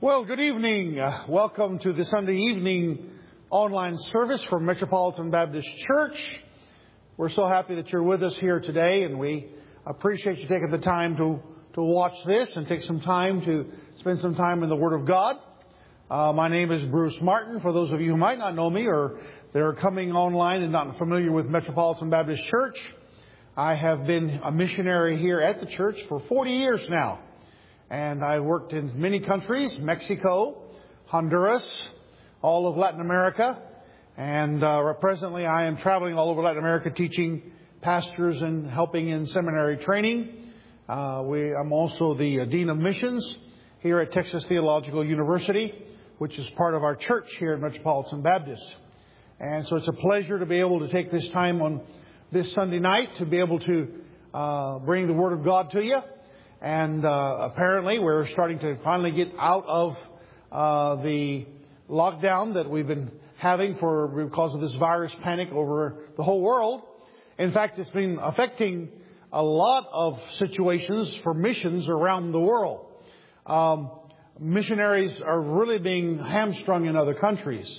Well, good evening. Welcome to the Sunday evening online service from Metropolitan Baptist Church. We're so happy that you're with us here today, and we appreciate you taking the time to watch this and take some time to spend some time in the Word of God. My name is Bruce Martin. For those of you who might not know me or that are coming online and not familiar with Metropolitan Baptist Church, I have been a missionary here at the church for 40 years now. And I worked in many countries, Mexico, Honduras, all of Latin America. And presently I am traveling all over Latin America teaching pastors and helping in seminary training. I'm also the Dean of Missions here at Texas Theological University, which is part of our church here at Metropolitan Baptist. And so it's a pleasure to be able to take this time on this Sunday night to be able to bring the Word of God to you. And apparently we're starting to finally get out of the lockdown that we've been having because of this virus panic over the whole world. In fact, it's been affecting a lot of situations for missions around the world. Missionaries are really being hamstrung in other countries.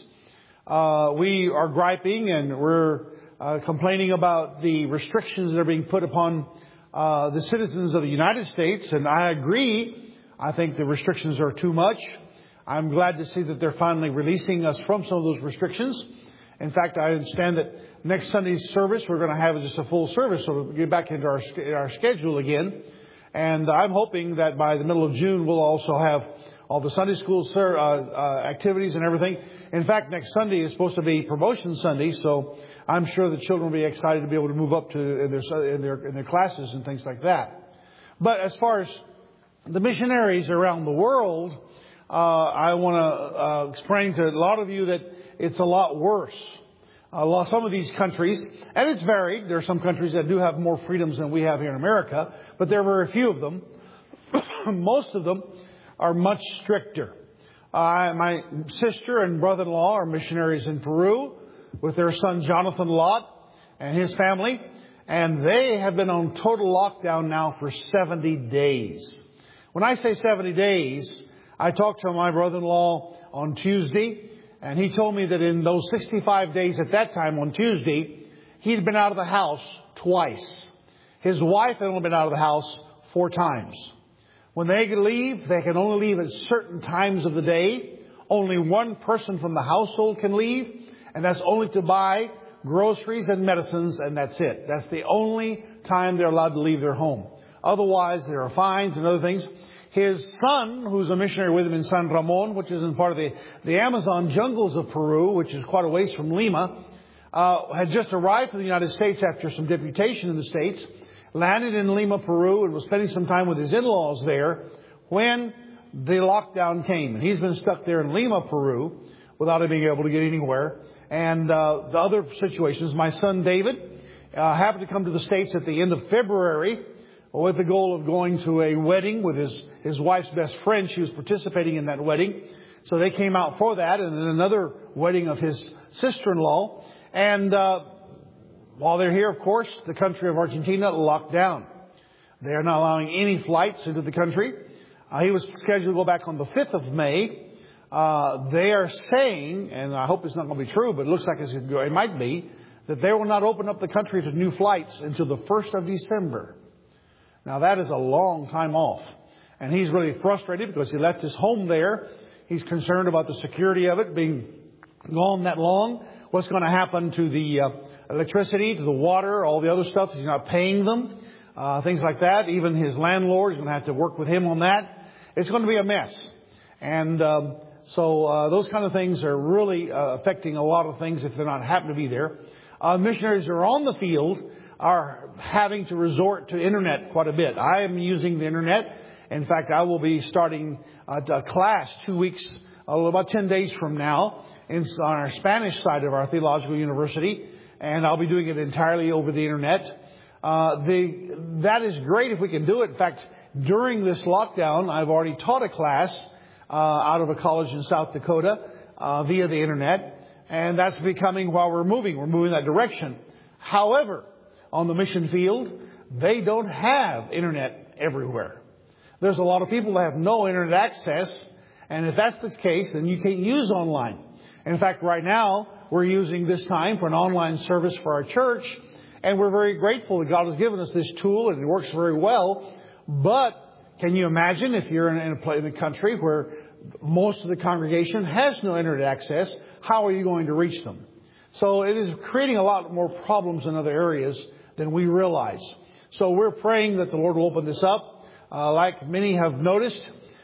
We are griping and we're complaining about the restrictions that are being put upon the citizens of the United States, and I agree. I think the restrictions are too much. I'm glad to see that they're finally releasing us from some of those restrictions. In fact, I understand that next Sunday's service, we're going to have just a full service, so we'll get back into our schedule again. And I'm hoping that by the middle of June, we'll also have all the Sunday school activities and everything. In fact, next Sunday is supposed to be Promotion Sunday, so I'm sure the children will be excited to be able to move up to in their classes and things like that. But as far as the missionaries around the world, I want to explain to a lot of you that it's a lot worse. Some of these countries, and it's varied. There are some countries that do have more freedoms than we have here in America, but there are very few of them. Most of them are much stricter. My sister and brother-in-law are missionaries in Peru with their son Jonathan Lott and his family. And they have been on total lockdown now for 70 days. When I say 70 days, I talked to my brother-in-law on Tuesday, and he told me that in those 65 days at that time on Tuesday, he'd been out of the house twice. His wife had only been out of the house 4 times. When they can leave, they can only leave at certain times of the day. Only one person from the household can leave, and that's only to buy groceries and medicines, and that's it. That's the only time they're allowed to leave their home. Otherwise, there are fines and other things. His son, who's a missionary with him in San Ramon, which is in part of the Amazon jungles of Peru, which is quite a ways from Lima, had just arrived in the United States after some deputation in the States, landed in Lima, Peru, and was spending some time with his in-laws there when the lockdown came. And he's been stuck there in Lima, Peru, without being able to get anywhere. And the other situations, my son David happened to come to the States at the end of February with the goal of going to a wedding with his wife's best friend. She was participating in that wedding. So they came out for that, and then another wedding of his sister-in-law. And while they're here, of course, the country of Argentina locked down. They are not allowing any flights into the country. He was scheduled to go back on the 5th of May. They are saying, and I hope it's not going to be true, but it looks like it might be, that they will not open up the country to new flights until the 1st of December. Now, that is a long time off. And he's really frustrated because he left his home there. He's concerned about the security of it being gone that long. What's going to happen to the electricity, to the water, all the other stuff. He's not paying them, things like that. Even his landlord is going to have to work with him on that. It's going to be a mess. And so those kind of things are really affecting a lot of things if they're not happen to be there. Missionaries who are on the field are having to resort to Internet quite a bit. I am using the Internet. In fact, I will be starting a class 2 weeks, about 10 days from now, on our Spanish side of our theological university. And I'll be doing it entirely over the Internet. That is great if we can do it. In fact, during this lockdown, I've already taught a class out of a college in South Dakota via the Internet. And that's becoming while we're moving. We're moving that direction. However, on the mission field, they don't have Internet everywhere. There's a lot of people that have no Internet access. And if that's the case, then you can't use online. In fact, right now, we're using this time for an online service for our church. And we're very grateful that God has given us this tool, and it works very well. But can you imagine if you're in a country where most of the congregation has no internet access, how are you going to reach them? So it is creating a lot more problems in other areas than we realize. So we're praying that the Lord will open this up. Like many have noticed,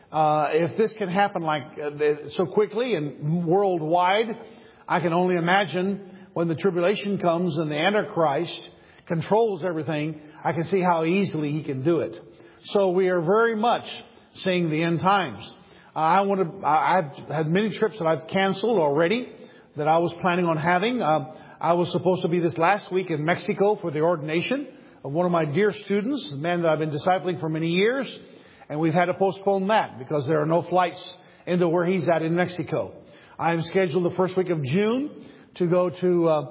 if this can happen so quickly and worldwide, I can only imagine when the tribulation comes and the Antichrist controls everything, I can see how easily he can do it. So we are very much seeing the end times. I've had many trips that I've canceled already that I was planning on having. I was supposed to be this last week in Mexico for the ordination of one of my dear students, a man that I've been discipling for many years. And we've had to postpone that because there are no flights into where he's at in Mexico. I'm scheduled the first week of June to go to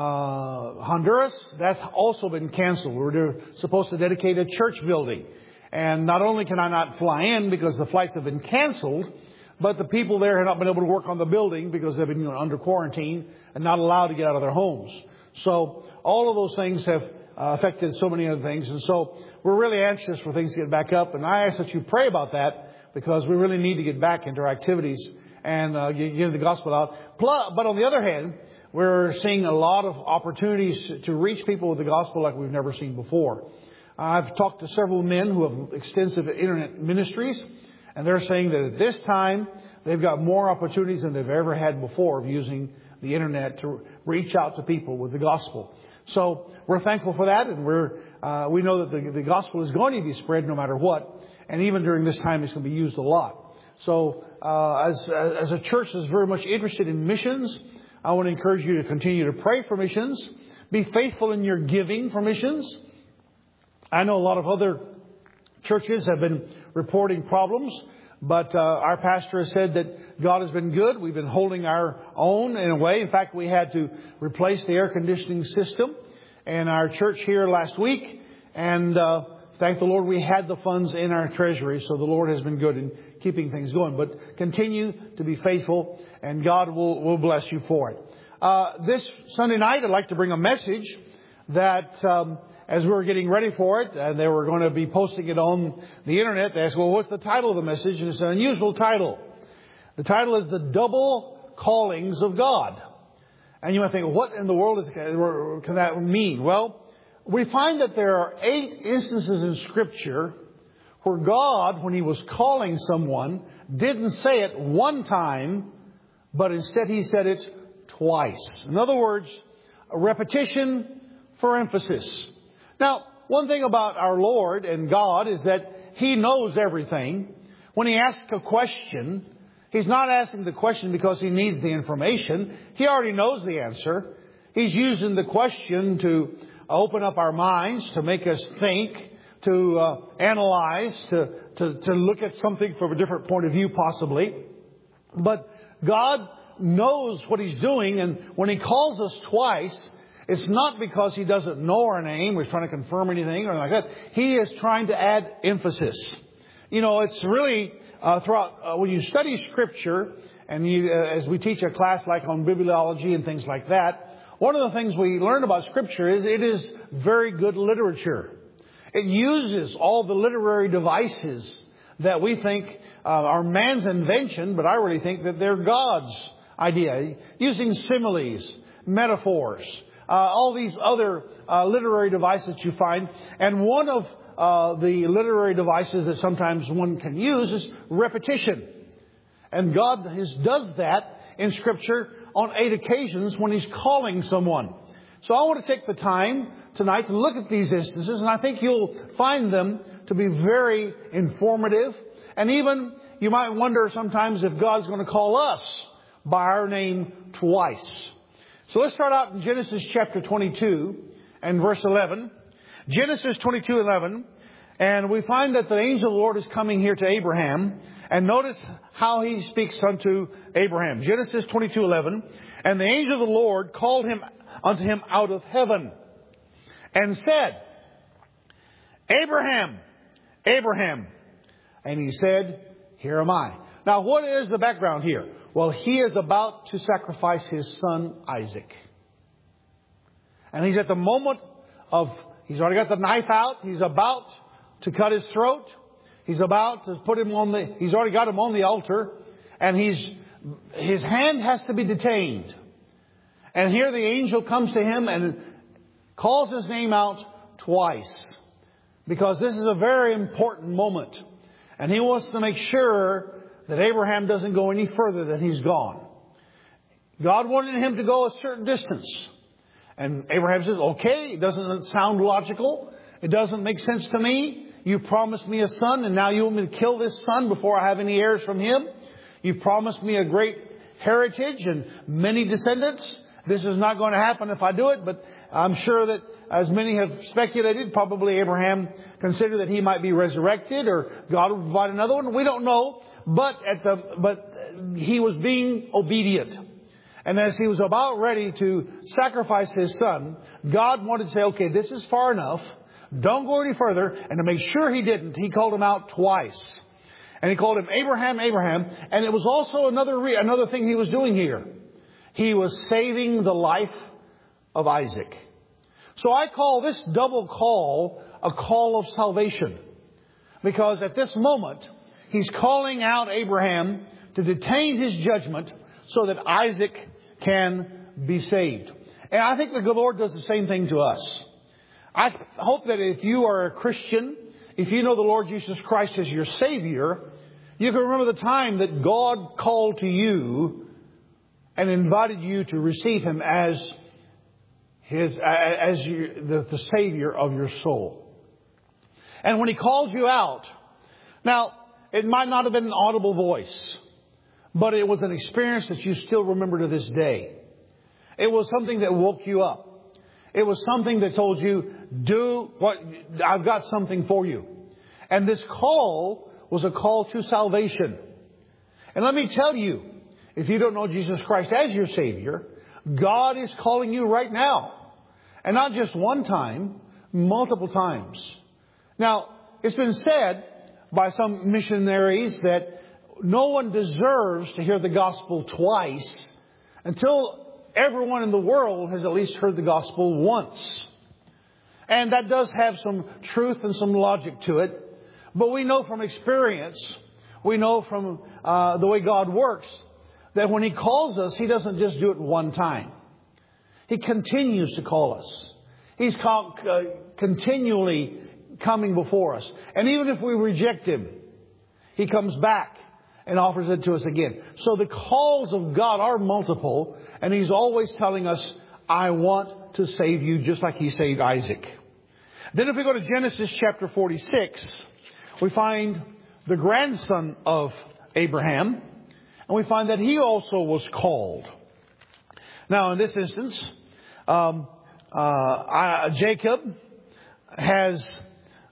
Honduras. That's also been canceled. We're supposed to dedicate a church building. And not only can I not fly in because the flights have been canceled, but the people there have not been able to work on the building because they've been under quarantine and not allowed to get out of their homes. So all of those things have affected so many other things. And so we're really anxious for things to get back up. And I ask that you pray about that because we really need to get back into our activities and get the gospel out. But on the other hand, we're seeing a lot of opportunities to reach people with the gospel like we've never seen before. I've talked to several men who have extensive internet ministries, and they're saying that at this time they've got more opportunities than they've ever had before of using the internet to reach out to people with the gospel. So we're thankful for that, and we know that the gospel is going to be spread no matter what, and even during this time it's going to be used a lot. So as a church that's very much interested in missions, I want to encourage you to continue to pray for missions. Be faithful in your giving for missions. I know a lot of other churches have been reporting problems, but our pastor has said that God has been good. We've been holding our own in a way. In fact, we had to replace the air conditioning system in our church here last week. And thank the Lord we had the funds in our treasury. So the Lord has been good in keeping things going. But continue to be faithful, and God will bless you for it. This Sunday night, I'd like to bring a message that as we were getting ready for it, and they were going to be posting it on the internet, they asked, well, what's the title of the message? And it's an unusual title. The title is The Double Callings of God. And you might think, what in the world can that mean? Well, we find that there are 8 instances in Scripture where God, when He was calling someone, didn't say it one time, but instead He said it twice. In other words, a repetition for emphasis. Now, one thing about our Lord and God is that He knows everything. When He asks a question, He's not asking the question because He needs the information. He already knows the answer. He's using the question to open up our minds, to make us think, to analyze, to look at something from a different point of view possibly. But God knows what He's doing, and when He calls us twice, it's not because He doesn't know our name, or He's trying to confirm anything or like that. He is trying to add emphasis. You know, it's really throughout when you study Scripture, and as we teach a class like on bibliology and things like that, one of the things we learn about Scripture is it is very good literature. It uses all the literary devices that we think are man's invention, but I really think that they're God's idea. Using similes, metaphors, all these other literary devices you find. And one of the literary devices that sometimes one can use is repetition. And God does that in Scripture on 8 occasions when He's calling someone. So I want to take the time tonight to look at these instances, and I think you'll find them to be very informative. And even you might wonder sometimes if God's going to call us by our name twice. So let's start out in Genesis chapter 22 and verse 11. Genesis 22:11. And we find that the angel of the Lord is coming here to Abraham. And notice how he speaks unto Abraham. Genesis 22:11. And the angel of the Lord called him unto him out of heaven and said, Abraham, Abraham. And he said, Here am I. Now, what is the background here? Well, he is about to sacrifice his son Isaac. And he's at the moment of, he's already got the knife out. He's about to cut his throat. He's about to put him on he's already got him on the altar. And his hand has to be detained. And here the angel comes to him and calls his name out twice. Because this is a very important moment. And he wants to make sure that Abraham doesn't go any further than he's gone. God wanted him to go a certain distance. And Abraham says, okay, it doesn't sound logical. It doesn't make sense to me. You promised me a son, and now you want me to kill this son before I have any heirs from him. You promised me a great heritage and many descendants. This is not going to happen if I do it, but I'm sure that, as many have speculated, probably Abraham considered that he might be resurrected or God would provide another one. We don't know, but he was being obedient. And as he was about ready to sacrifice his son, God wanted to say, okay, this is far enough. Don't go any further. And to make sure he didn't, he called him out twice. And he called him Abraham, Abraham. And it was also another thing he was doing here. He was saving the life of Isaac. So I call this double call a call of salvation. Because at this moment, he's calling out Abraham to detain his judgment so that Isaac can be saved. And I think that the Lord does the same thing to us. I hope that if you are a Christian, if you know the Lord Jesus Christ as your Savior, you can remember the time that God called to you and invited you to receive Him as the Savior of your soul. And when He called you out, now, it might not have been an audible voice, but it was an experience that you still remember to this day. It was something that woke you up. It was something that told you, I've got something for you. And this call was a call to salvation. And let me tell you, if you don't know Jesus Christ as your Savior, God is calling you right now. And not just one time, multiple times. Now, it's been said by some missionaries that no one deserves to hear the gospel twice until everyone in the world has at least heard the gospel once. And that does have some truth and some logic to it. But we know from experience, we know from the way God works, that when He calls us, He doesn't just do it one time. He continues to call us. He's continually coming before us. And even if we reject Him, He comes back and offers it to us again. So the calls of God are multiple, and He's always telling us, I want to save you just like He saved Isaac. Then if we go to Genesis chapter 46, we find the grandson of Abraham, and we find that he also was called. Now in this instance, Jacob has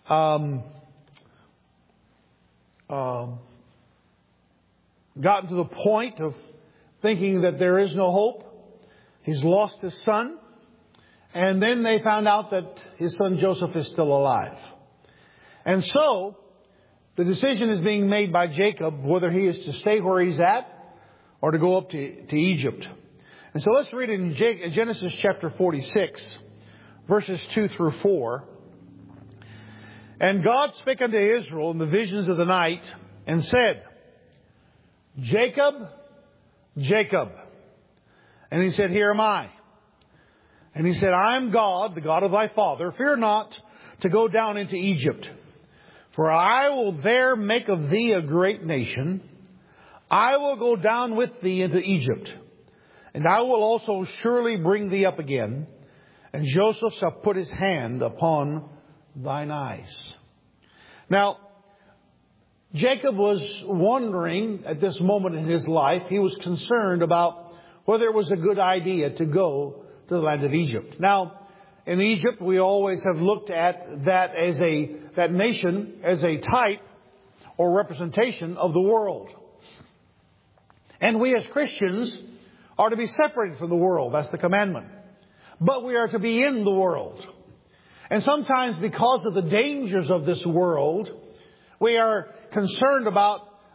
gotten to the point of thinking that there is no hope. He's lost his son. And then they found out that his son Joseph is still alive. And so the decision is being made by Jacob whether he is to stay where he's at or to go up to Egypt. And so let's read in Genesis chapter 46, verses 2 through 4. And God spake unto Israel in the visions of the night and said, Jacob, Jacob. And he said, Here am I. And he said, I am God, the God of thy father. Fear not to go down into Egypt, for I will there make of thee a great nation. I will go down with thee into Egypt, and I will also surely bring thee up again. And Joseph shall put his hand upon thine eyes. Now, Jacob was wondering at this moment in his life, he was concerned about whether it was a good idea to go to the land of Egypt. Now, in Egypt, we always have looked at that nation as a type or representation of the world. And we as Christians are to be separated from the world. That's the commandment. But we are to be in the world. And sometimes because of the dangers of this world, we are concerned about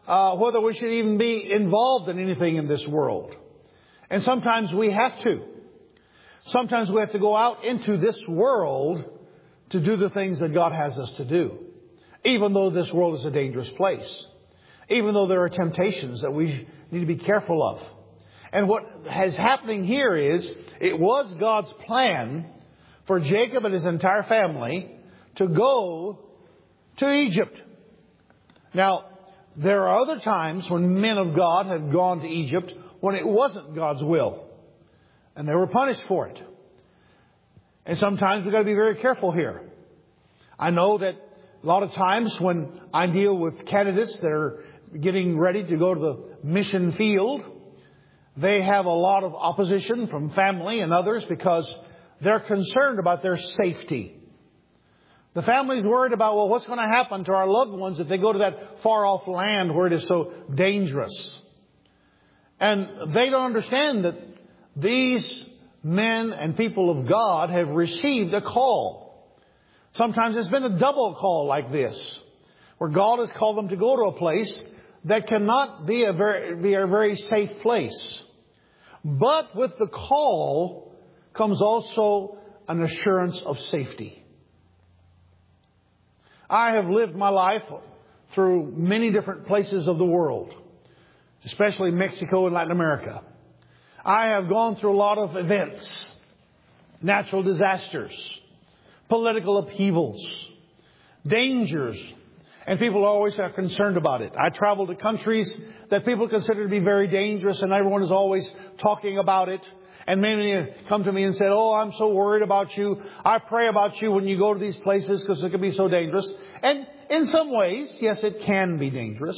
whether we should even be involved in anything in this world. And sometimes we have to. Sometimes we have to go out into this world to do the things that God has us to do. Even though this world is a dangerous place. Even though there are temptations that we need to be careful of. And what is happening here is, it was God's plan for Jacob and his entire family to go to Egypt. Now, there are other times when men of God have gone to Egypt when it wasn't God's will. And they were punished for it. And sometimes we've got to be very careful here. I know that a lot of times when I deal with candidates that are getting ready to go to the mission field, they have a lot of opposition from family and others because they're concerned about their safety. The family's worried about, well, what's going to happen to our loved ones if they go to that far off land where it is so dangerous? And they don't understand that these men and people of God have received a call. Sometimes it's been a double call like this, where God has called them to go to a place that cannot be a very safe place. But with the call comes also an assurance of safety. I have lived my life through many different places of the world, especially Mexico and Latin America. I have gone through a lot of events, natural disasters, political upheavals, dangers, and people always are concerned about it. I travel to countries that people consider to be very dangerous, and everyone is always talking about it. And many come to me and say, oh, I'm so worried about you. I pray about you when you go to these places because it can be so dangerous. And in some ways, yes, it can be dangerous.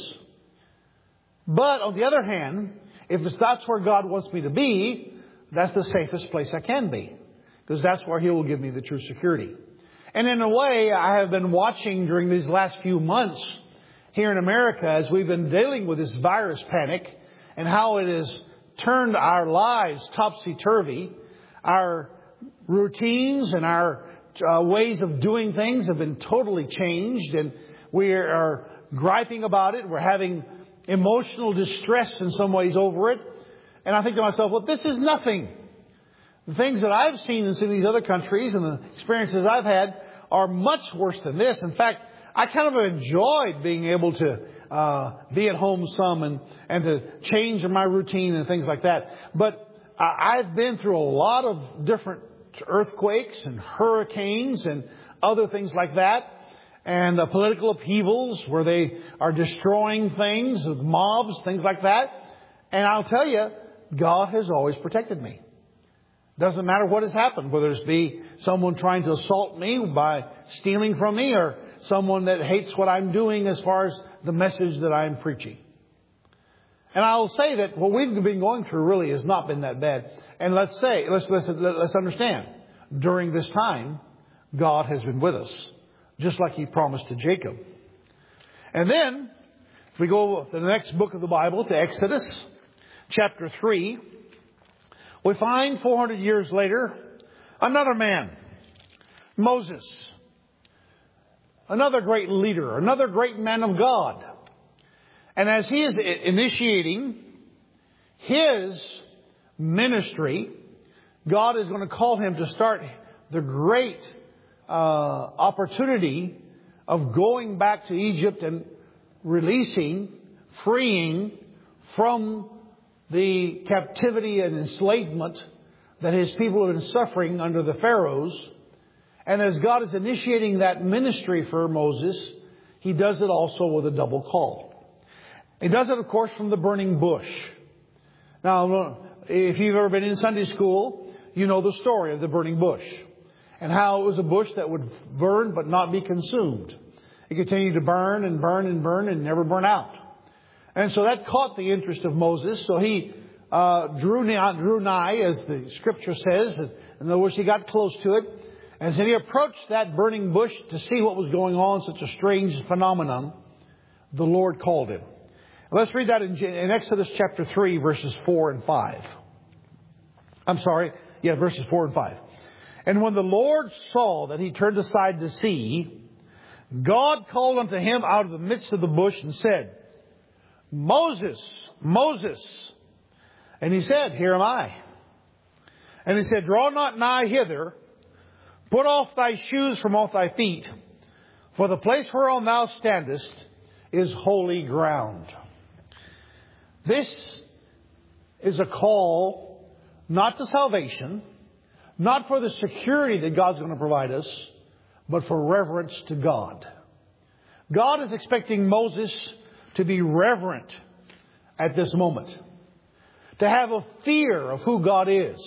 But on the other hand, if that's where God wants me to be, that's the safest place I can be. Because that's where He will give me the true security. And in a way, I have been watching during these last few months here in America as we've been dealing with this virus panic and how it has turned our lives topsy-turvy. Our routines and our ways of doing things have been totally changed, and we are griping about it. We're having emotional distress in some ways over it. And I think to myself, well, this is nothing. The things that I've seen in some of these other countries and the experiences I've had are much worse than this. In fact, I kind of enjoyed being able to be at home some and to change my routine and things like that. But I've been through a lot of different earthquakes and hurricanes and other things like that. And political upheavals where they are destroying things with mobs, things like that. And I'll tell you, God has always protected me. Doesn't matter what has happened, whether it's be someone trying to assault me by stealing from me or someone that hates what I'm doing as far as the message that I'm preaching. And I'll say that what we've been going through really has not been that bad. And let's understand, during this time, God has been with us, just like He promised to Jacob. And then, if we go to the next book of the Bible, to Exodus, chapter 3, we find 400 years later, another man, Moses. Another great leader, another great man of God. And as he is initiating his ministry, God is going to call him to start the great opportunity of going back to Egypt and freeing from the captivity and enslavement that His people have been suffering under the Pharaohs. And as God is initiating that ministry for Moses, He does it also with a double call. He does it, of course, from the burning bush. Now, if you've ever been in Sunday school, you know the story of the burning bush and how it was a bush that would burn but not be consumed. It continued to burn and burn and burn and never burn out. And so that caught the interest of Moses. So he drew nigh, as the Scripture says. In other words, he got close to it. And as he approached that burning bush to see what was going on, such a strange phenomenon, the Lord called him. Let's read that in Exodus chapter 3, verses 4 and 5. Verses 4 and 5. And when the Lord saw that he turned aside to see, God called unto him out of the midst of the bush and said, Moses, Moses. And he said, Here am I. And he said, Draw not nigh hither, put off thy shoes from off thy feet, for the place whereon thou standest is holy ground. This is a call not to salvation, not for the security that God's going to provide us, but for reverence to God. God is expecting Moses to be reverent at this moment, to have a fear of who God is.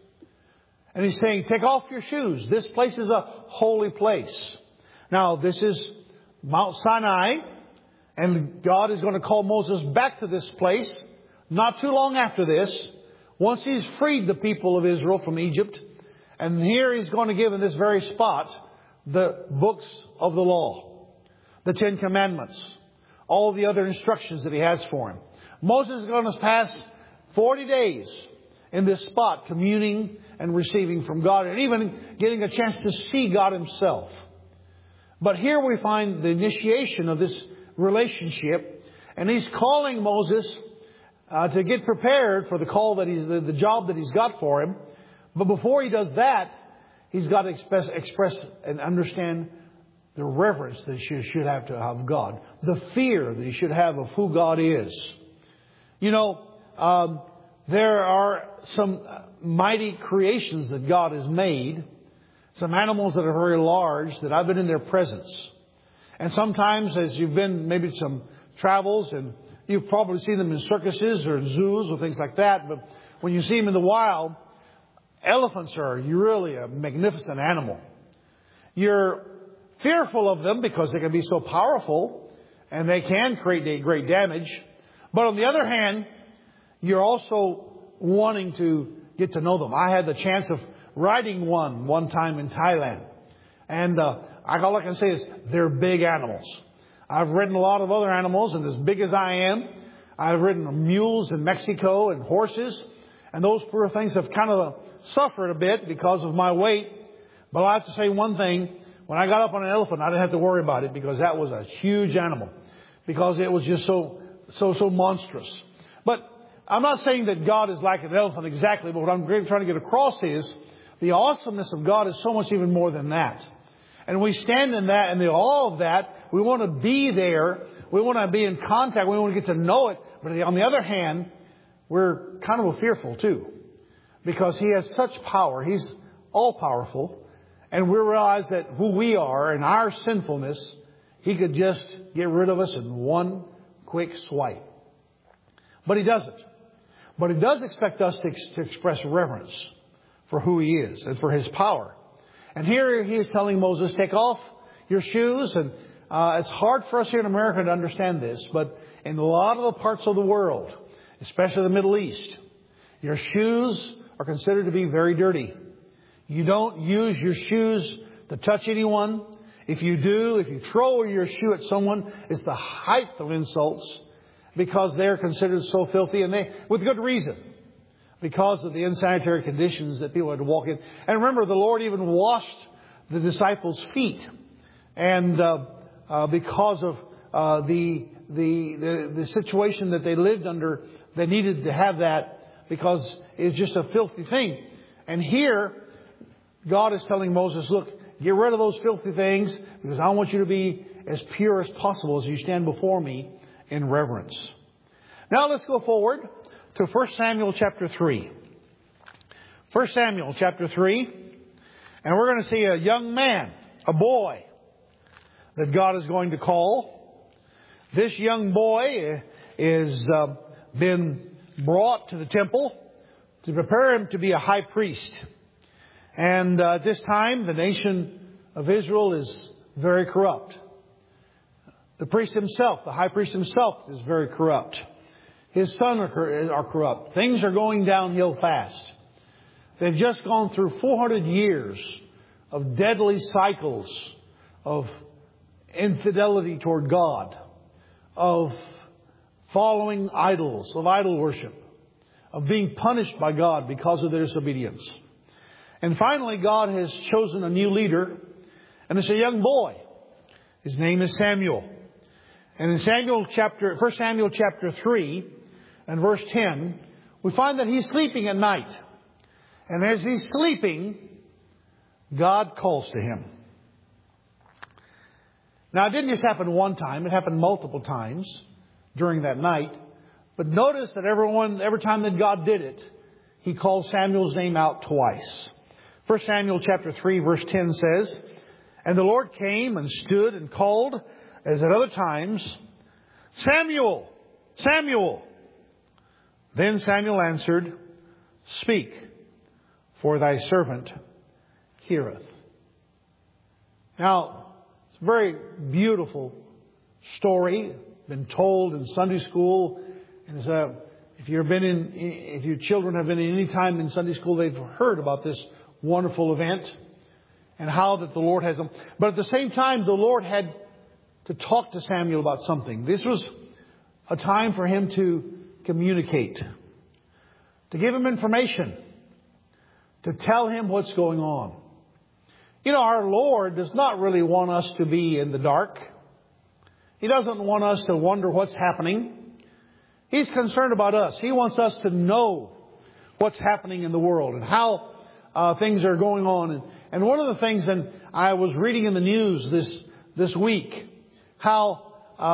And He's saying, take off your shoes. This place is a holy place. Now, this is Mount Sinai, and God is going to call Moses back to this place not too long after this, once He's freed the people of Israel from Egypt. And here He's going to give in this very spot the books of the law, the 10 Commandments, all the other instructions that He has for him. Moses is going to pass 40 days in this spot, communing and receiving from God, and even getting a chance to see God Himself. But here we find the initiation of this relationship, and He's calling Moses to get prepared for the call that the job that He's got for him. But before He does that, He's got to express and understand the reverence that he should have to have God, the fear that he should have of who God is. You know, there are some mighty creations that God has made, some animals that are very large, that I've been in their presence. And sometimes, as you've been maybe some travels, and you've probably seen them in circuses or zoos or things like that, but when you see them in the wild, elephants are really a magnificent animal. You're fearful of them because they can be so powerful and they can create great damage. But on the other hand, you're also wanting to get to know them. I had the chance of riding one time in Thailand. And all I can say is they're big animals. I've ridden a lot of other animals, and as big as I am, I've ridden mules in Mexico and horses. And those poor things have kind of suffered a bit because of my weight. But I have to say one thing. When I got up on an elephant, I didn't have to worry about it because that was a huge animal. Because it was just so monstrous. But I'm not saying that God is like an elephant exactly, but what I'm trying to get across is the awesomeness of God is so much even more than that. And we stand in that, and the awe of that, we want to be there. We want to be in contact. We want to get to know it. But on the other hand, we're kind of fearful too. Because He has such power. He's all-powerful. And we realize that who we are and our sinfulness, He could just get rid of us in one quick swipe. But He doesn't. But He does expect us to express reverence for who He is and for His power. And here He is telling Moses, take off your shoes. And it's hard for us here in America to understand this, but in a lot of the parts of the world, especially the Middle East, your shoes are considered to be very dirty. You don't use your shoes to touch anyone. If you do, if you throw your shoe at someone, it's the height of insults because they're considered so filthy, and with good reason, because of the unsanitary conditions that people had to walk in. And remember, the Lord even washed the disciples' feet, and because of the situation that they lived under, they needed to have that because it's just a filthy thing. And here, God is telling Moses, look, get rid of those filthy things because I want you to be as pure as possible as you stand before me in reverence. Now let's go forward to 1 Samuel chapter 3. 1 Samuel chapter 3. And we're going to see a young man, a boy, that God is going to call. This young boy is been brought to the temple to prepare him to be a high priest. And at this time, the nation of Israel is very corrupt. The priest himself, the high priest himself, is very corrupt. His sons are corrupt. Things are going downhill fast. They've just gone through 400 years of deadly cycles of infidelity toward God, of following idols, of idol worship, of being punished by God because of their disobedience. And finally, God has chosen a new leader, and it's a young boy. His name is Samuel. And in 1 Samuel chapter 3 and verse 10, we find that he's sleeping at night. And as he's sleeping, God calls to him. Now, it didn't just happen one time. It happened multiple times during that night. But notice that every time that God did it, He called Samuel's name out twice. 1 Samuel chapter 3 verse 10 says, "And the Lord came and stood and called, as at other times, 'Samuel, Samuel.' Then Samuel answered, 'Speak, for thy servant heareth.'" Now, it's a very beautiful story, been told in Sunday school. And if your children have been in any time in Sunday school, they've heard about this wonderful event and how that the Lord has them. But at the same time, the Lord had to talk to Samuel about something. This was a time for him to communicate, to give him information, to tell him what's going on. You know, our Lord does not really want us to be in the dark. He doesn't want us to wonder what's happening. He's concerned about us. He wants us to know what's happening in the world and how things are going on. And one of the things, and I was reading in the news this week, how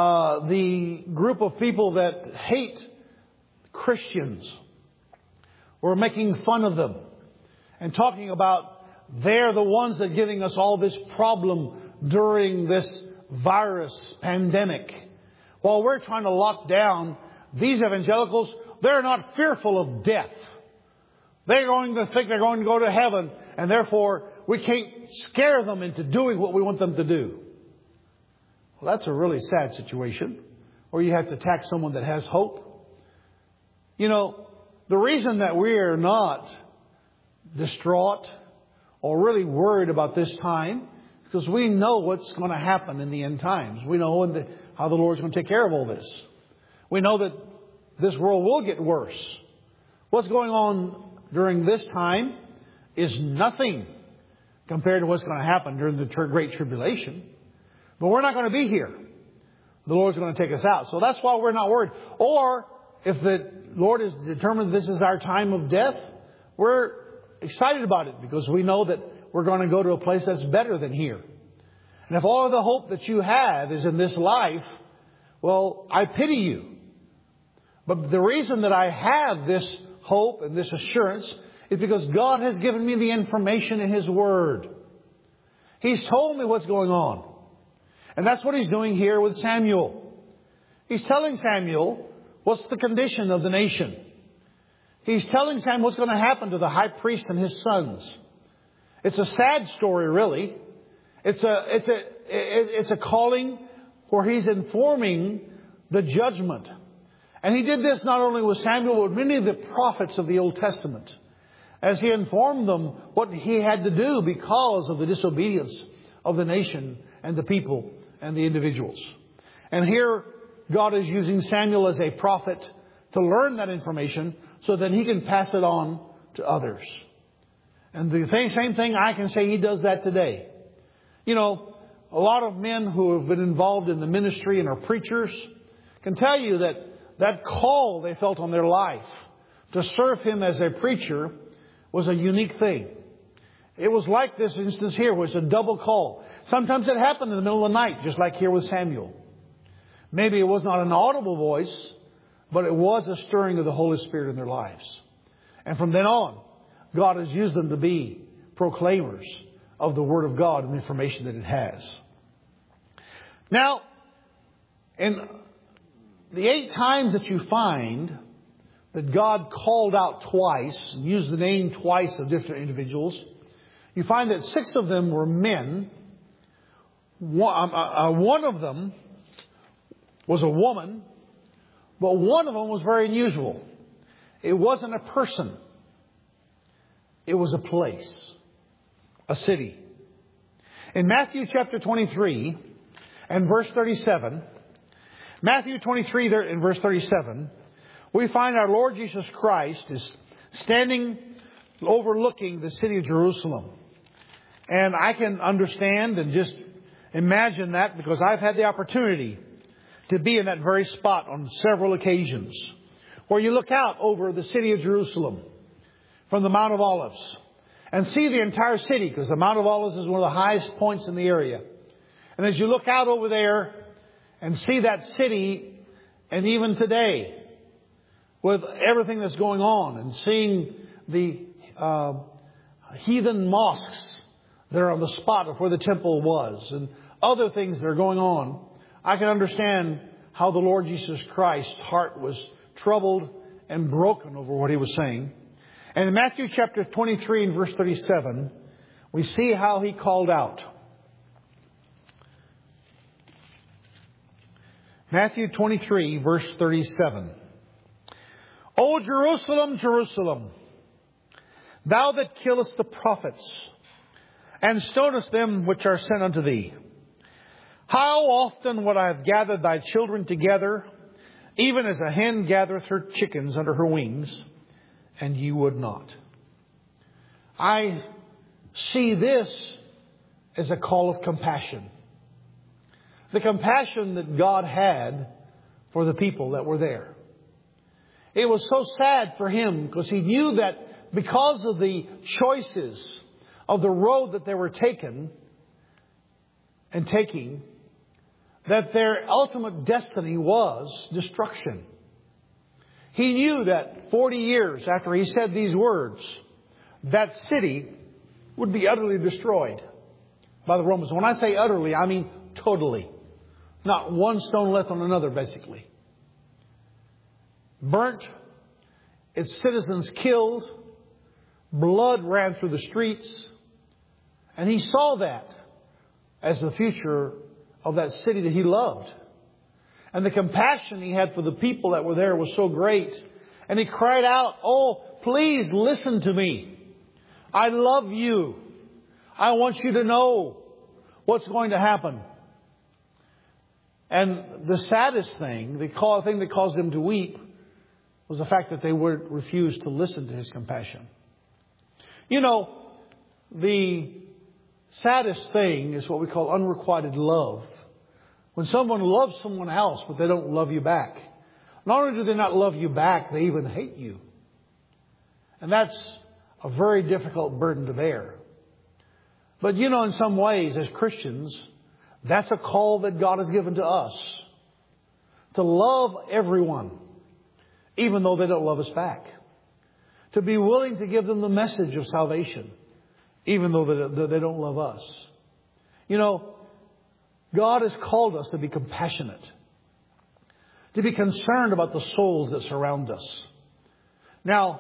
the group of people that hate Christians were making fun of them and talking about they're the ones that are giving us all this problem during this virus pandemic. While we're trying to lock down, these evangelicals, they're not fearful of death. They're going to think they're going to go to heaven, and therefore we can't scare them into doing what we want them to do. Well, that's a really sad situation, where you have to attack someone that has hope. You know, the reason that we are not distraught or really worried about this time is because we know what's going to happen in the end times. We know how the Lord's going to take care of all this. We know that this world will get worse. What's going on during this time is nothing compared to what's going to happen during the Great Tribulation. But we're not going to be here. The Lord's going to take us out. So that's why we're not worried. Or if the Lord has determined this is our time of death, we're excited about it because we know that we're going to go to a place that's better than here. And if all of the hope that you have is in this life, well, I pity you. But the reason that I have this hope and this assurance is because God has given me the information in His Word. He's told me what's going on. And that's what He's doing here with Samuel. He's telling Samuel what's the condition of the nation. He's telling Samuel what's going to happen to the high priest and his sons. It's a sad story, really. It's a calling where He's informing the judgment. And He did this not only with Samuel, but many of the prophets of the Old Testament, as He informed them what He had to do because of the disobedience of the nation and the people and the individuals. And here God is using Samuel as a prophet to learn that information so that he can pass it on to others. And the same thing, I can say He does that today. You know, a lot of men who have been involved in the ministry and are preachers can tell you that call they felt on their life to serve Him as a preacher was a unique thing. It was like this instance here, was a double call. Sometimes it happened in the middle of the night, just like here with Samuel. Maybe it was not an audible voice, but it was a stirring of the Holy Spirit in their lives. And from then on, God has used them to be proclaimers of the Word of God and the information that it has. Now, in the 8 times that you find that God called out twice, and used the name twice of different individuals, you find that 6 of them were men. One of them was a woman, but one of them was very unusual. It wasn't a person. It was a place, a city. In Matthew chapter 23 and verse 37, Matthew 23 there in verse 37, we find our Lord Jesus Christ is standing overlooking the city of Jerusalem. And I can understand and just imagine that because I've had the opportunity to be in that very spot on several occasions, where you look out over the city of Jerusalem from the Mount of Olives and see the entire city, because the Mount of Olives is one of the highest points in the area. And as you look out over there and see that city, and even today, with everything that's going on, and seeing the heathen mosques that are on the spot of where the temple was, and other things that are going on, I can understand how the Lord Jesus Christ's heart was troubled and broken over what He was saying. And in Matthew chapter 23 and verse 37, we see how He called out. Matthew 23 verse 37. O Jerusalem, Jerusalem, thou that killest the prophets, and stonest them which are sent unto thee, how often would I have gathered thy children together, even as a hen gathereth her chickens under her wings, and ye would not. I see this as a call of compassion. The compassion that God had for the people that were there. It was so sad for Him, because He knew that because of the choices of the road that they were taking, that their ultimate destiny was destruction. He knew that 40 years after He said these words, that city would be utterly destroyed by the Romans. When I say utterly, I mean totally. Not one stone left on another, basically. Burnt, its citizens killed, blood ran through the streets, and He saw that as the future of that city that He loved. And the compassion He had for the people that were there was so great. And He cried out, oh, please listen to me. I love you. I want you to know what's going to happen. And the saddest thing, the thing that caused them to weep, was the fact that they would refuse to listen to His compassion. You know, the saddest thing is what we call unrequited love. When someone loves someone else, but they don't love you back. Not only do they not love you back, they even hate you. And that's a very difficult burden to bear. But you know, in some ways, as Christians, that's a call that God has given to us. To love everyone, even though they don't love us back. To be willing to give them the message of salvation, even though they don't love us. You know, God has called us to be compassionate. To be concerned about the souls that surround us. Now,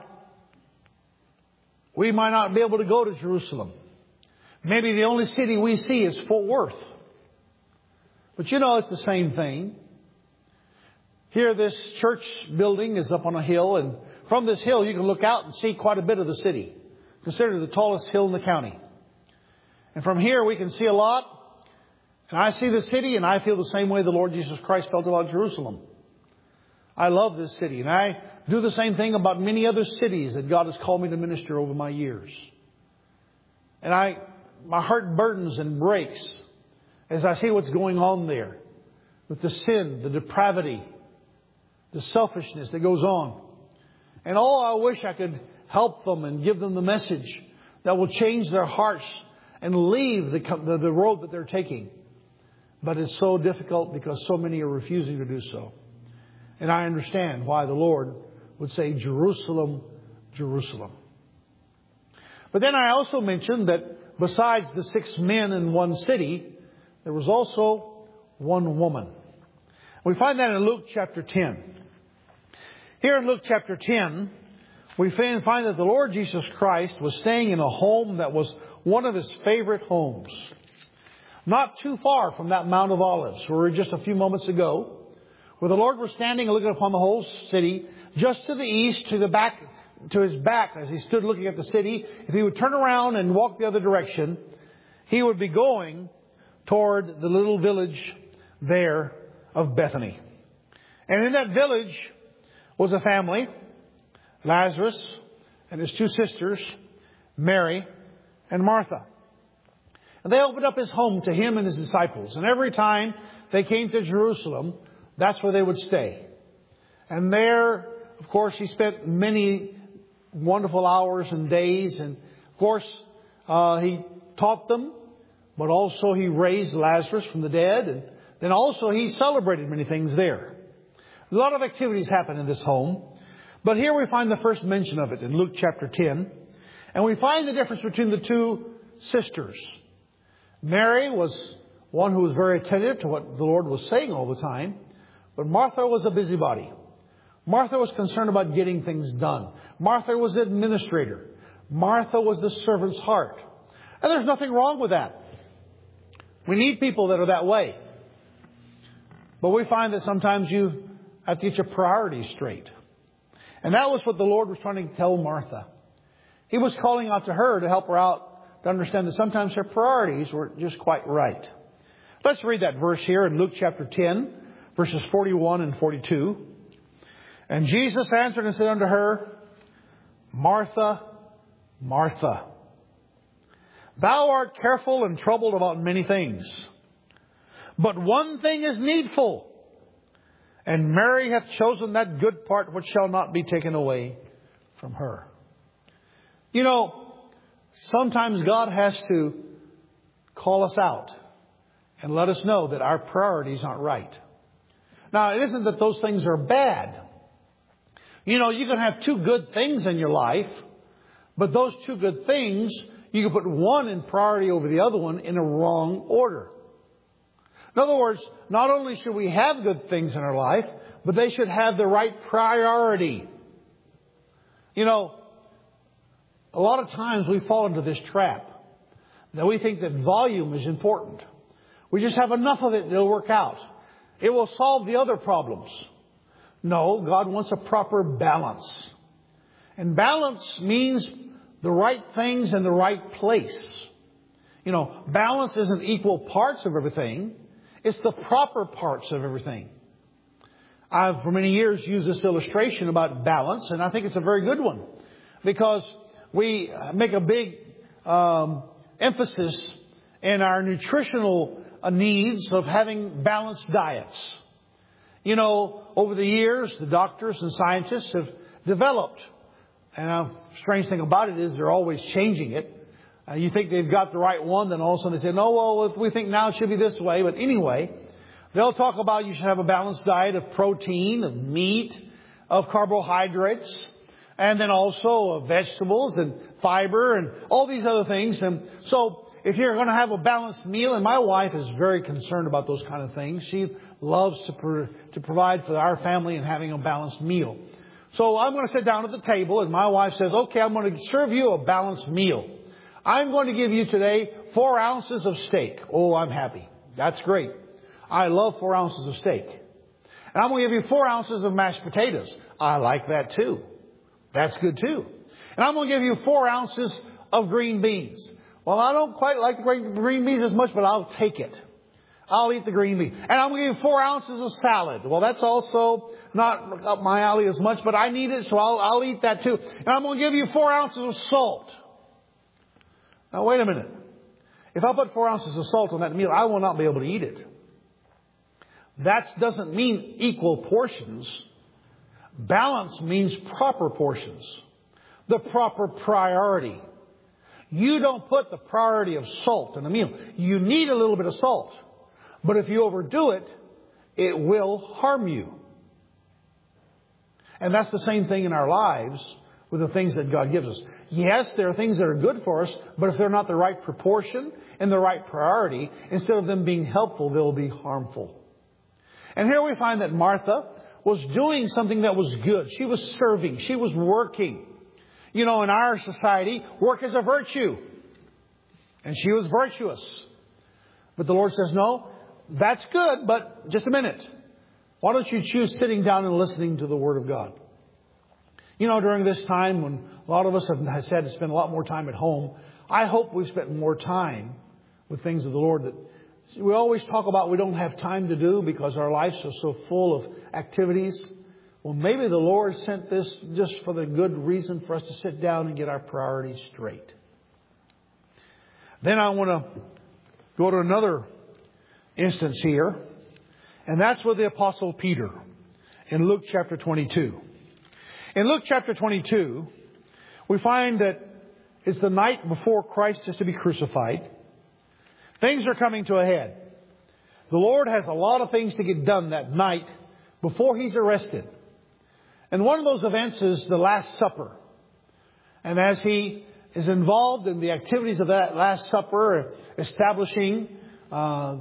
we might not be able to go to Jerusalem. Maybe the only city we see is Fort Worth. But you know, it's the same thing. Here, this church building is up on a hill, and from this hill you can look out and see quite a bit of the city. Considered the tallest hill in the county. And from here we can see a lot. And I see the city, and I feel the same way the Lord Jesus Christ felt about Jerusalem. I love this city, and I do the same thing about many other cities that God has called me to minister over my years. And my heart burdens and breaks as I see what's going on there with the sin, the depravity, the selfishness that goes on. And I wish I could help them and give them the message that will change their hearts and leave the road that they're taking. But it's so difficult because so many are refusing to do so. And I understand why the Lord would say, Jerusalem, Jerusalem. But then I also mentioned that besides the 6 men in one city, there was also one woman. We find that in Luke chapter 10. Here in Luke chapter 10, we find that the Lord Jesus Christ was staying in a home that was one of His favorite homes. Not too far from that Mount of Olives, where we were just a few moments ago, where the Lord was standing and looking upon the whole city, just to the east, to His back, as He stood looking at the city. If He would turn around and walk the other direction, He would be going toward the little village there of Bethany. And in that village was a family, Lazarus and his 2 sisters, Mary and Martha. And they opened up His home to Him and His disciples. And every time they came to Jerusalem, That's where they would stay. And there, of course, he spent many wonderful hours and days. And, of course, he taught them, but also he raised Lazarus from the dead. And then also he celebrated many things there. A lot of activities happen in this home. But here we find the first mention of it in Luke chapter 10. And we find the difference between the two sisters. Mary was one who was very attentive to what the Lord was saying all the time. But Martha was a busybody. Martha was concerned about getting things done. Martha was the administrator. Martha was the servant's heart. And there's nothing wrong with that. We need people that are that way. But we find that sometimes you have to get your priorities straight. And that was what the Lord was trying to tell Martha. He was calling out to her to help her out to understand that sometimes her priorities weren't just quite right. Let's read that verse here in Luke chapter 10, verses 41 and 42. And Jesus answered and said unto her, Martha, Martha, thou art careful and troubled about many things. But one thing is needful. And Mary hath chosen that good part which shall not be taken away from her. You know, sometimes God has to call us out and let us know that our priorities aren't right. Now, it isn't that those things are bad. You know, you can have two good things in your life, but those two good things, you can put one in priority over the other one in a wrong order. In other words, not only should we have good things in our life, but they should have the right priority. You know, a lot of times we fall into this trap that we think that volume is important. We just have enough of it and it'll work out. It will solve the other problems. No, God wants a proper balance. And balance means the right things in the right place. You know, balance isn't equal parts of everything. It's the proper parts of everything. I've for many years used this illustration about balance, and I think it's a very good one. Because we make a big emphasis in our nutritional needs of having balanced diets. You know, over the years, the doctors and scientists have developed, and the strange thing about it is they're always changing it. You think they've got the right one, then all of a sudden they say, no, well, if we think now it should be this way. But anyway, they'll talk about you should have a balanced diet of protein, of meat, of carbohydrates, and then also of vegetables and fiber and all these other things. And so if you're going to have a balanced meal, and my wife is very concerned about those kind of things. She loves to provide for our family and having a balanced meal. So I'm going to sit down at the table and my wife says, okay, I'm going to serve you a balanced meal. I'm going to give you today 4 ounces of steak. Oh, I'm happy. That's great. I love 4 ounces of steak. And I'm going to give you 4 ounces of mashed potatoes. I like that too. That's good too. And I'm going to give you 4 ounces of green beans. Well, I don't quite like the green beans as much, but I'll take it. I'll eat the green beans. And I'm going to give you 4 ounces of salad. Well, that's also not up my alley as much, but I need it, so I'll eat that too. And I'm going to give you 4 ounces of salt. Now, wait a minute. If I put 4 ounces of salt on that meal, I will not be able to eat it. That doesn't mean equal portions. Balance means proper portions. The proper priority. You don't put the priority of salt in a meal. You need a little bit of salt. But if you overdo it, it will harm you. And that's the same thing in our lives with the things that God gives us. Yes, there are things that are good for us, but if they're not the right proportion and the right priority, instead of them being helpful, they'll be harmful. And here we find that Martha was doing something that was good. She was serving. She was working. You know, in our society, work is a virtue. And she was virtuous. But the Lord says, no, that's good, but just a minute. Why don't you choose sitting down and listening to the Word of God? You know, during this time when a lot of us have said to spend a lot more time at home, I hope we've spent more time with things of the Lord that we always talk about we don't have time to do because our lives are so full of activities. Well, maybe the Lord sent this just for the good reason for us to sit down and get our priorities straight. Then I want to go to another instance here. And that's with the Apostle Peter in Luke chapter 22. In Luke chapter 22, we find that it's the night before Christ is to be crucified. Things are coming to a head. The Lord has a lot of things to get done that night before He's arrested. And one of those events is the Last Supper. And as He is involved in the activities of that Last Supper, establishing the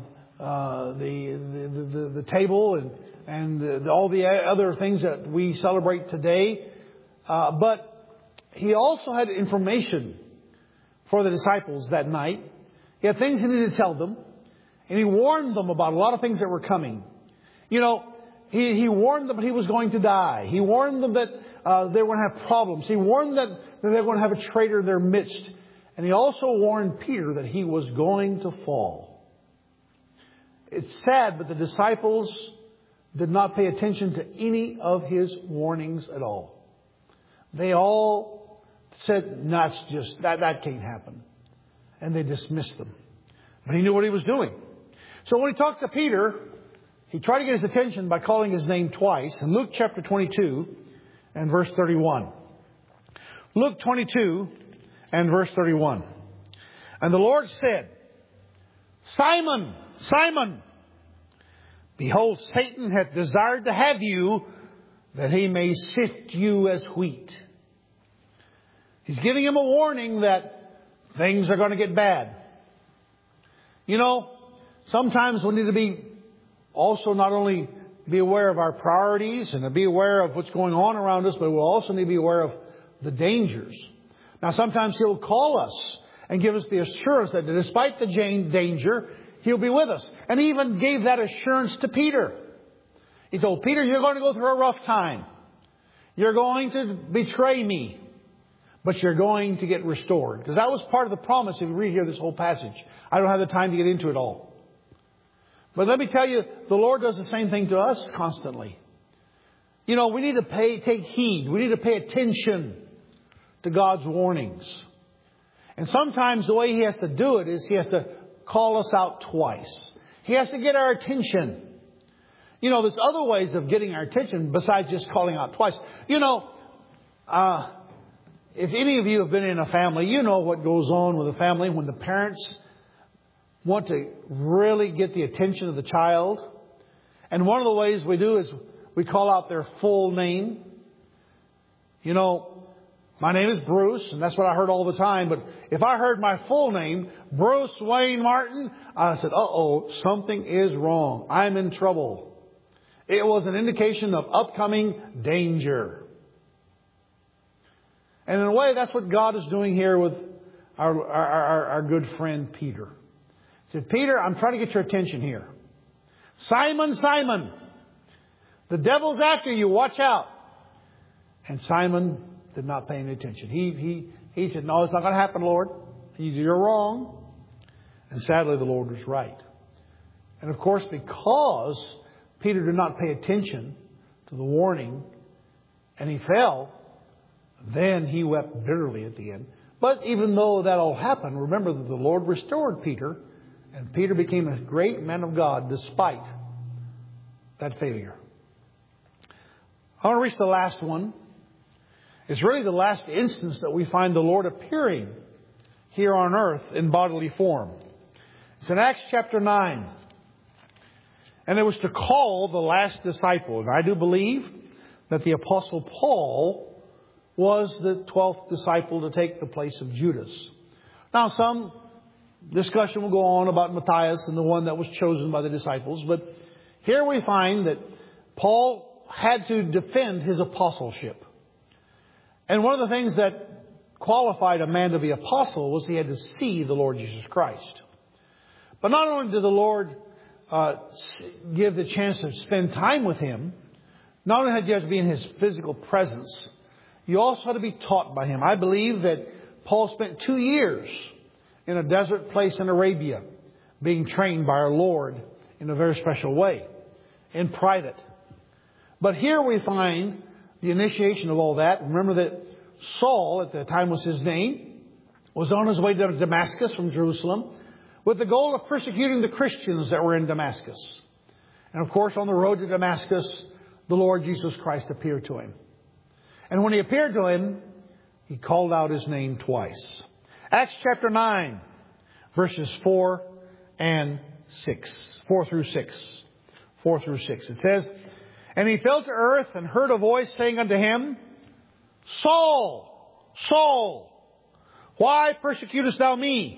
table and all the other things that we celebrate today. But He also had information for the disciples that night. He had things He needed to tell them. And He warned them about a lot of things that were coming. You know, He warned them that He was going to die. He warned them that they were going to have problems. He warned them that they were going to have a traitor in their midst. And He also warned Peter that he was going to fall. It's sad, but the disciples did not pay attention to any of His warnings at all. They all said, "No, that can't happen." And they dismissed them. But He knew what He was doing. So when He talked to Peter, He tried to get his attention by calling his name twice. In Luke chapter 22 and verse 31. Luke 22 and verse 31. And the Lord said, "Simon, Simon, behold, Satan hath desired to have you, that he may sift you as wheat." He's giving him a warning that things are going to get bad. You know, sometimes we need to be also not only be aware of our priorities and to be aware of what's going on around us, but we'll also need to be aware of the dangers. Now, sometimes He'll call us and give us the assurance that despite the danger, He'll be with us. And He even gave that assurance to Peter. He told Peter, "You're going to go through a rough time. You're going to betray me, but you're going to get restored." Because that was part of the promise if you read here this whole passage. I don't have the time to get into it all. But let me tell you, the Lord does the same thing to us constantly. You know, we need to take heed. We need to pay attention to God's warnings. And sometimes the way He has to do it is He has to call us out twice. He has to get our attention. You know, there's other ways of getting our attention besides just calling out twice. You know, if any of you have been in a family, you know what goes on with a family when the parents want to really get the attention of the child. And one of the ways we do is we call out their full name. You know, my name is Bruce, and that's what I heard all the time. But if I heard my full name, Bruce Wayne Martin, I said, "Uh-oh, something is wrong. I'm in trouble." It was an indication of upcoming danger. And in a way, that's what God is doing here with our good friend Peter. He said, "Peter, I'm trying to get your attention here. Simon, Simon, the devil's after you. Watch out." And Simon did not pay any attention. He said, "No, it's not going to happen, Lord. You're wrong." And sadly, the Lord was right. And of course, because Peter did not pay attention to the warning and he fell, then he wept bitterly at the end. But even though that all happened, remember that the Lord restored Peter. And Peter became a great man of God despite that failure. I want to reach the last one. It's really the last instance that we find the Lord appearing here on earth in bodily form. It's in Acts chapter 9. And it was to call the last disciple. And I do believe that the Apostle Paul was the 12th disciple to take the place of Judas. Now, some discussion will go on about Matthias and the one that was chosen by the disciples. But here we find that Paul had to defend his apostleship. And one of the things that qualified a man to be apostle was he had to see the Lord Jesus Christ. But not only did the Lord give the chance to spend time with Him, not only had you to be in His physical presence, you also had to be taught by Him. I believe that Paul spent 2 years in a desert place in Arabia, being trained by our Lord in a very special way, in private. But here we find the initiation of all that. Remember that Saul, at the time was his name, was on his way to Damascus from Jerusalem with the goal of persecuting the Christians that were in Damascus. And of course, on the road to Damascus, the Lord Jesus Christ appeared to him. And when he appeared to him, he called out his name twice. Acts chapter 9, verses 4 and 6. 4 through 6. 4 through 6. It says, "And he fell to earth and heard a voice saying unto him, Saul, Saul, why persecutest thou me?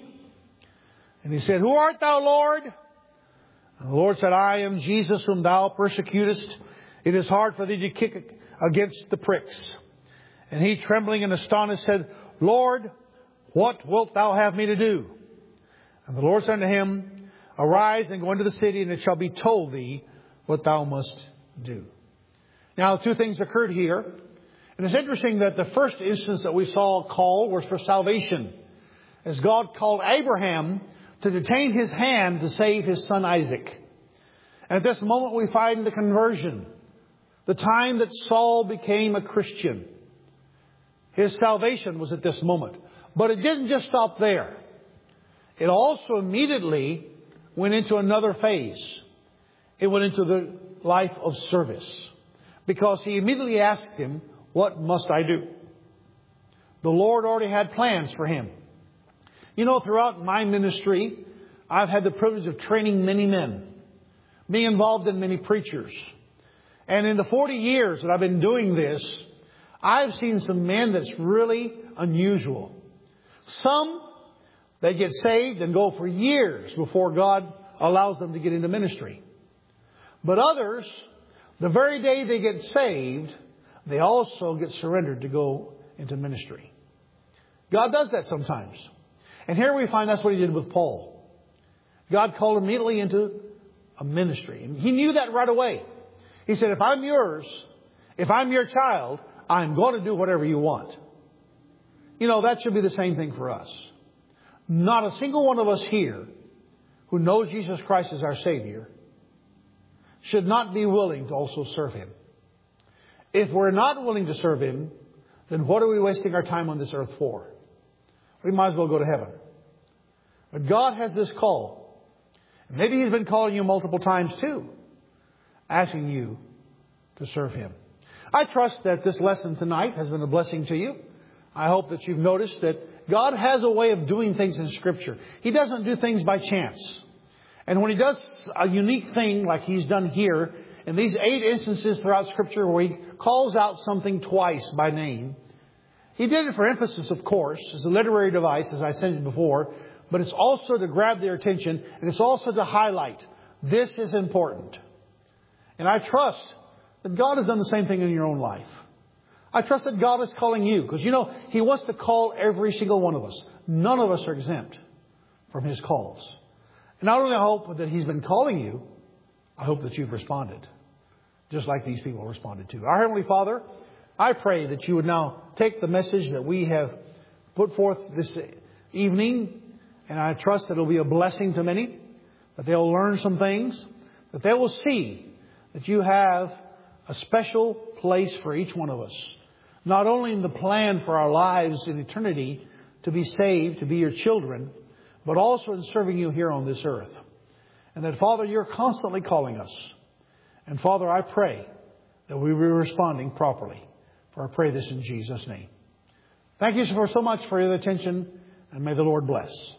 And he said, Who art thou, Lord? And the Lord said, I am Jesus whom thou persecutest. It is hard for thee to kick against the pricks. And he, trembling and astonished, said, Lord, what wilt thou have me to do? And the Lord said unto him, Arise and go into the city, and it shall be told thee what thou must do." Now, two things occurred here. And it's interesting that the first instance that we saw called was for salvation, as God called Abraham to detain his hand to save his son Isaac. And at this moment we find the conversion, the time that Saul became a Christian. His salvation was at this moment. But it didn't just stop there. It also immediately went into another phase. It went into the life of service. Because he immediately asked him, What must I do? The Lord already had plans for him. You know, throughout my ministry, I've had the privilege of training many men, being involved in many preachers. And in the 40 years that I've been doing this, I've seen some men that's really unusual. Some, they get saved and go for years before God allows them to get into ministry. But others, the very day they get saved, they also get surrendered to go into ministry. God does that sometimes. And here we find that's what He did with Paul. God called him immediately into a ministry. And he knew that right away. He said, if I'm yours, if I'm your child, I'm going to do whatever you want. You know, that should be the same thing for us. Not a single one of us here who knows Jesus Christ as our Savior should not be willing to also serve Him. If we're not willing to serve Him, then what are we wasting our time on this earth for? We might as well go to heaven. But God has this call. Maybe He's been calling you multiple times too, asking you to serve Him. I trust that this lesson tonight has been a blessing to you. I hope that you've noticed that God has a way of doing things in Scripture. He doesn't do things by chance. And when He does a unique thing like He's done here, in these 8 instances throughout Scripture where He calls out something twice by name, He did it for emphasis, of course, as a literary device, as I said before, but it's also to grab their attention, and it's also to highlight, this is important. And I trust that God has done the same thing in your own life. I trust that God is calling you, because you know, He wants to call every single one of us. None of us are exempt from His calls. And not only I hope that He's been calling you, I hope that you've responded, just like these people responded to. Our Heavenly Father, I pray that you would now take the message that we have put forth this evening, and I trust that it will be a blessing to many, that they'll learn some things, that they will see that you have a special place for each one of us. Not only in the plan for our lives in eternity to be saved, to be your children, but also in serving you here on this earth. And that, Father, you're constantly calling us. And Father, I pray that we will be responding properly. For I pray this in Jesus' name. Thank you so much for your attention, and may the Lord bless.